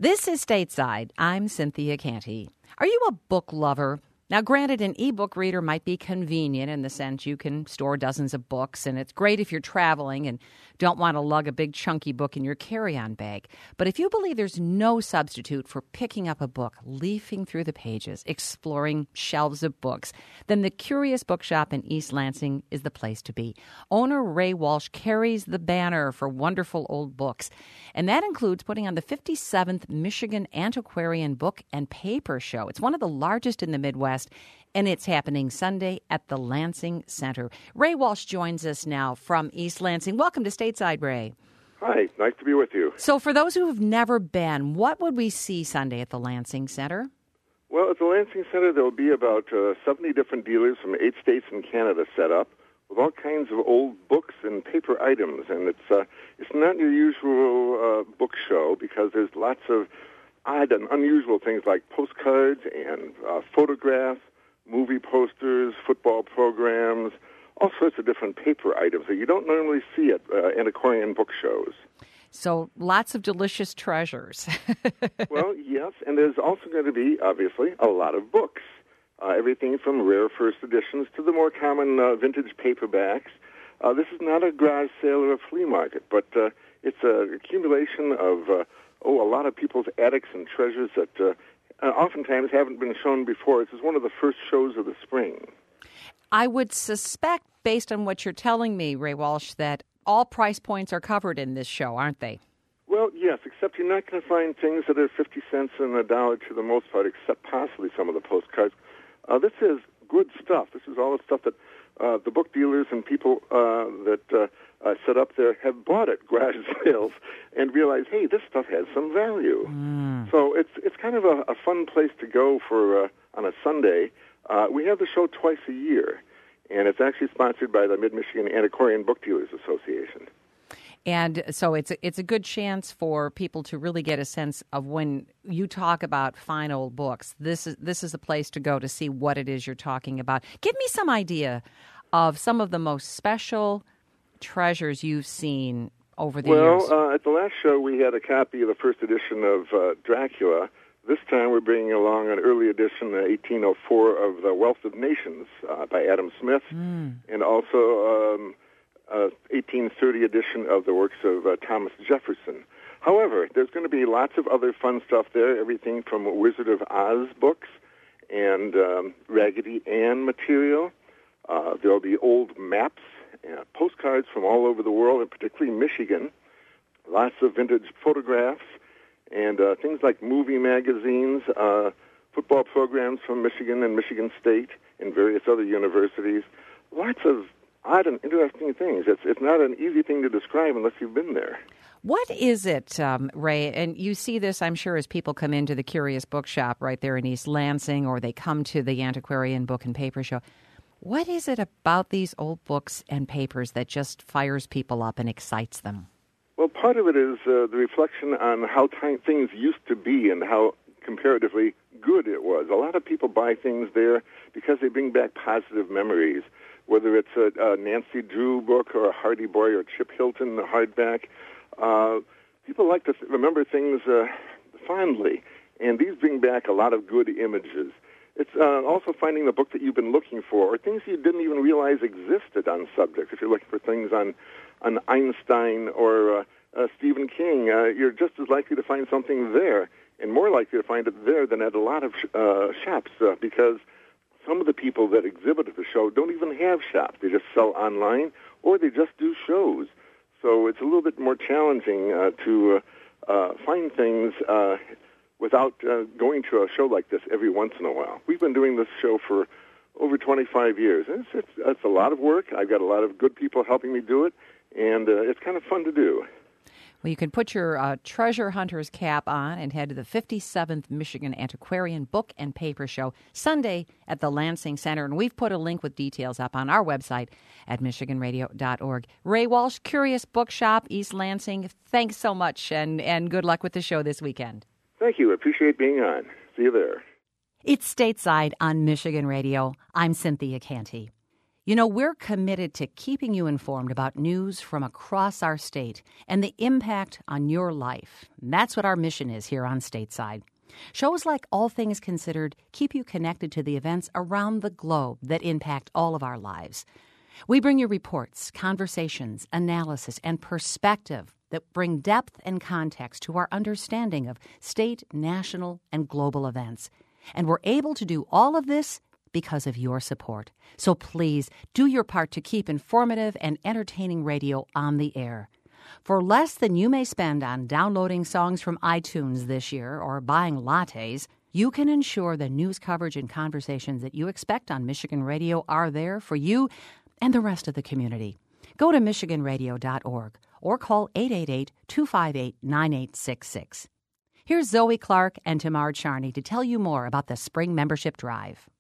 This is Stateside. I'm Cynthia Canty. Are you a book lover? Now, granted, an e-book reader might be convenient in the sense you can store dozens of books, and it's great if you're traveling and don't want to lug a big chunky book in your carry-on bag. But if you believe there's no substitute for picking up a book, leafing through the pages, exploring shelves of books, then the Curious Bookshop in East Lansing is the place to be. Owner Ray Walsh carries the banner for wonderful old books, and that includes putting on the 57th Michigan Antiquarian Book and Paper Show. It's one of the largest in the Midwest, and it's happening Sunday at the Lansing Center. Ray Walsh joins us now from East Lansing. Welcome to Stateside, Ray. Hi, nice to be with you. So for those who have never been, what would we see Sunday at the Lansing Center? Well, at the Lansing Center, there will be about 70 different dealers from 8 states and Canada set up with all kinds of old books and paper items. And it's not your usual book show because there's lots of odd and unusual things like postcards and photographs, movie posters, football programs, all sorts of different paper items that you don't normally see at antiquarian book shows. So lots of delicious treasures. Well, yes, and there's also going to be, obviously, a lot of books. Everything from rare first editions to the more common vintage paperbacks. This is not a garage sale or a flea market, but it's an accumulation of a lot of people's attics and treasures that oftentimes haven't been shown before. This is one of the first shows of the spring. I would suspect, based on what you're telling me, Ray Walsh, that all price points are covered in this show, aren't they? Well, yes, except you're not going to find things that are 50 cents and $1 to the most part, except possibly some of the postcards. This is good stuff. This is all the stuff that the book dealers and people that set up there have bought at garage sales and realized, hey, this stuff has some value. So it's kind of a fun place to go for on a Sunday. We have the show twice a year, and it's actually sponsored by the Mid-Michigan Antiquarian Book Dealers Association. And so it's a good chance for people to really get a sense of when you talk about fine old books. This is a place to go to see what it is you're talking about. Give me some idea of some of the most special treasures you've seen over the years. Well, at the last show, we had a copy of the first edition of Dracula. This time we're bringing along an early edition, 1804, of The Wealth of Nations by Adam Smith, and also 1830 edition of the works of Thomas Jefferson. However, there's going to be lots of other fun stuff there, everything from Wizard of Oz books and Raggedy Ann material. There'll be old maps, postcards from all over the world, and particularly Michigan, lots of vintage photographs, and things like movie magazines, football programs from Michigan and Michigan State and various other universities. Lots of odd and interesting things. It's not an easy thing to describe unless you've been there. What is it, Ray? And you see this, I'm sure, as people come into the Curious Bookshop right there in East Lansing, or they come to the Antiquarian Book and Paper Show. What is it about these old books and papers that just fires people up and excites them? Well, part of it is the reflection on how things used to be and how comparatively good it was. A lot of people buy things there because they bring back positive memories, whether it's a Nancy Drew book or a Hardy Boy or Chip Hilton hardback. People like to remember things fondly, and these bring back a lot of good images. It's also finding the book that you've been looking for, or things you didn't even realize existed on subjects. If you're looking for things on Einstein or Stephen King, you're just as likely to find something there, and more likely to find it there than at a lot of shops, because some of the people that exhibit at the show don't even have shops. They just sell online, or they just do shows. So it's a little bit more challenging to find things without going to a show like this every once in a while. We've been doing this show for over 25 years. It's a lot of work. I've got a lot of good people helping me do it, and it's kind of fun to do. Well, you can put your treasure hunter's cap on and head to the 57th Michigan Antiquarian Book and Paper Show Sunday at the Lansing Center. And we've put a link with details up on our website at michiganradio.org. Ray Walsh, Curious Bookshop, East Lansing, thanks so much, and good luck with the show this weekend. Thank you. I appreciate being on. See you there. It's Stateside on Michigan Radio. I'm Cynthia Canty. You know, we're committed to keeping you informed about news from across our state and the impact on your life. And that's what our mission is here on Stateside. Shows like All Things Considered keep you connected to the events around the globe that impact all of our lives. We bring you reports, conversations, analysis, and perspective that bring depth and context to our understanding of state, national, and global events. And we're able to do all of this because of your support. So please do your part to keep informative and entertaining radio on the air. For less than you may spend on downloading songs from iTunes this year or buying lattes, you can ensure the news coverage and conversations that you expect on Michigan Radio are there for you and the rest of the community. Go to MichiganRadio.org or call 888-258-9866. Here's Zoe Clark and Tamar Charney to tell you more about the Spring Membership Drive.